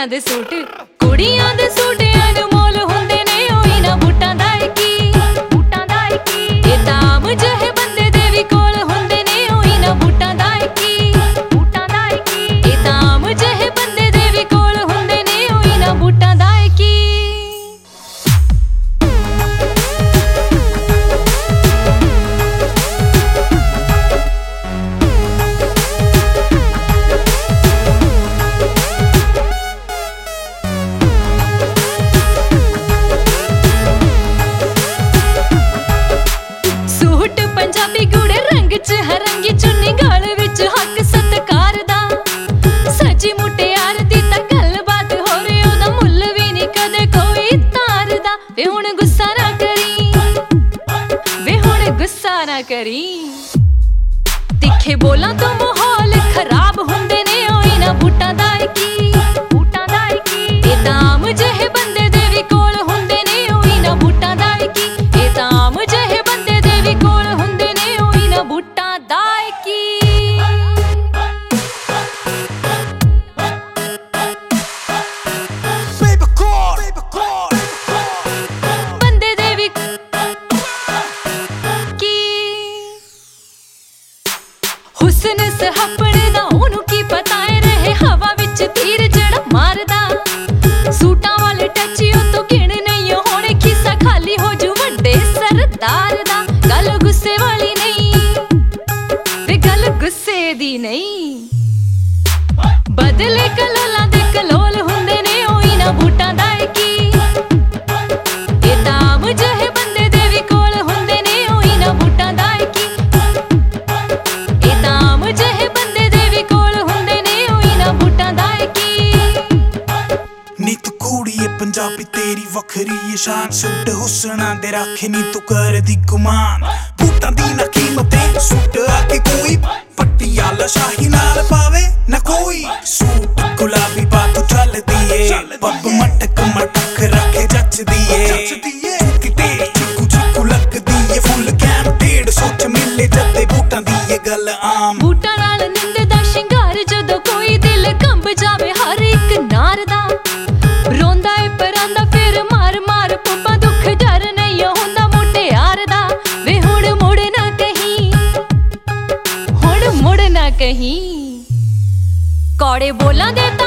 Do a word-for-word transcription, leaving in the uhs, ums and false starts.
ਕੁੜੀਆਂ ਦੇ ਸੂਟ ਕੁੜੀਆਂ ਦੇ ਸੂਟ ਅਨਮੋਲ ਹੁੰਦੇ ਨੇ ਉਹੀ ਨਾ ਬੂਟਾਂ ਦਾ ਕੀ ਬੂਟਾਂ ਦਾ ਕੀ ਇਹ ਦਾਮ ਜਿਹੇ ਬੰਦੇ ਦੇ ਵੀ ਕੋਲ ਹੁੰਦੇ ਨੇ ਉਹੀ ਨਾ ਬੂਟਾਂ ਦਾ ਕੀ ਬੂਟਾਂ ਦਾ ਕੀ ਇਹ ਦਾਮ ਜਿਹੇ ਬੰਦੇ ਦੇ ਵੀ ਕੋਲ ਹੁੰਦੇ ਨੇ ਉਹੀ ਨਾ ਬੂਟਾਂ ਦਾ ਕੀ ਪੰਜਾਬੀ ਗੂੜੇ ਰੰਗ ਚ ਹਰੰਗੀ ਚੁੰਨੀ ਗਲ ਵਿੱਚ ਹੱਕ ਸਤਕਾਰ ਦਾ ਸੱਚੀ ਮੁਟਿਆਰ ਦੀ ਤਾਂ ਗੱਲਬਾਤ ਹੋ ਰਹੀ ਉਹਦਾ ਮੁੱਲ ਵੀ ਨਹੀਂ ਕਦੇ ਕੋਈ ਤਾਰਦਾ ਵੇ ਹੁਣ ਗੁੱਸਾ ਨਾ ਕਰੀ ਵੇ ਹੁਣ ਗੁੱਸਾ ਨਾ ਕਰੀ ਤਿੱਖੇ ਬੋਲਾਂ ਤੋਂ ਮਾਹੌਲ ਖਰਾਬ ਹੁੰਦੇ ਨੇ ਉਹੀ ਨਾ ਬੂਟਾਂ ਦਾ ਕੀ ਬੂਟਾਂ ਦਾ ਕੀ ਇਹ ਦਾਮ ਜਿਹੇ ਬੰਦੇ ਦੇ ਵੀ ਕੋਲ ਹੁੰਦੇ ਨੇ ਉਹੀ ਨਾ ਬੂਟਾਂ ਦਾ ਕੀ ਇਹ ਦਾਮ ਜਿਹੇ ਬੰਦੇ ਦੇ ਵੀ ਕੋਲ ਹੁੰਦੇ ਨੇ ਉਹੀ ਨਾ ਬੂਟਾਂ ਦਾ ਕੀ ਬੰਦੇ ਦੇ ਵੀ ਕੀ ਹੁਸਨ ਸਹਪਣ ਦਾ ਉਹਨੂੰ ਕੀ ਪਤਾ ਏ ਰਹੇ ਹਵਾ ਵਿੱਚ ਤੀਰ ਜਿਹੜਾ ਮਾਰਦਾ ਸੂਟਾਂ ਵਾਲੇ ਟੱਚੀ ਉਹ ਤੋਂ ਗਿਣ ਨਹੀਂ ਹੋਣੇ ਖਿੱਸਾ ਖਾਲੀ ਹੋ ਜੂ ਵੱਡੇ ਸਰਦਾਰ ਦਾ ਗੱਲ ਗੁੱਸੇ ਵਾਲੀ ਨਹੀਂ ਵੇ ਗੱਲ ਗੁੱਸੇ ਦੀ ਨਹੀਂ ਬਦਲੇ ਕਲੋਲਾਂ ਦੇ ਕਲੋਲ ਹੁੰਦੇ ਨੇ ਉਹੀ ਨਾ ਬੂਟਾਂ ਦਾ ਕੀ ਇਹ ਦਾਮ ਜਿਹੇ ਬੰਦੇ ਦੇ ਵੀ ਕੋਲ ਹੁੰਦੇ ਨੇ ਉਹੀ ਨਾ ਬੂਟਾਂ ਦਾ ਕੀ ਇਹ ਦਾਮ ਜਿਹੇ ਬੰਦੇ ਦੇ ਵੀ ਕੋਲ ਹੁੰਦੇ ਨੇ ਉਹੀ ਨਾ ਬੂਟਾਂ ਦਾ ਕੀ ਨੀ ਤੂੰ ਕੁੜੀਏ ਪੰਜਾਬੀ ਤੇਰੀ ਵੱਖਰੀ ਏ ਸ਼ਾਨ ਸੂਟ ਹੁਸਨਾਂ ਦੇ ਰੱਖੇ ਨੀ ਤੂੰ ਕਰਦੀ ਗੁਮਾਨ ਬੂਟਾਂ ਦੀ ਨਾ ਕੀਮਤ ਏ ਸੂਟ ਆ ਕੇ ਕੋਈ ਪਟਿਆਲਾ ਸ਼ਾਹੀ ਨਾਲ ਪਾਵੇ ਨਾ ਕੋਈ ਸੂਟ ਗੁਲਾਬੀ ਪਾ ਤੂੰ ਚੱਲਦੀ ਏ ਪੱਬ ਮਟਕ ਮਟਕ ਰੱਖੇ ਜੱਚਦੀ ਏ ਚੁੱਕੀ ਤੇਰੀ ਚਿੱਕੂ ਚਿੱਕੂ ਲੱਗਦੀ ਏ ਫੁੱਲ ਕੈਮ ਡੇਢ ਸੋਚ ਮਿਲੇ ਜੱਦੇ ਬੂਟਾਂ ਦੀ ਏ ਗੱਲ ਆਮ ਬੂਟਾਂ ਨਾਲ ਨਿੰਦ ਦਾ ਸ਼ਿੰਗਾਰ ਜਦੋਂ ਕੋਈ ਦਿਲ ਕੰਬ ਜਾਵੇ ਹਰ ਇੱਕ ਨਾਰ ਦਾ ਰੋਂਦਾ ਏ ਪਰਾਂਦਾ ਫਿਰ ਮਾਰ ਮਾਰ ਪੱਪਾ ਦੁੱਖ ਡਰ ਨਹੀਂ ਹੁੰਦਾ ਮੁਟਿਆਰ ਦਾ ਵੇ ਹੁਣ ਮੁੜ ਨਾ ਕਹੀਂ ਹੁਣ ਮੁੜ ਨਾ ਕਹੀਂ ਕੌੜੇ ਬੋਲਾਂ ਦੇ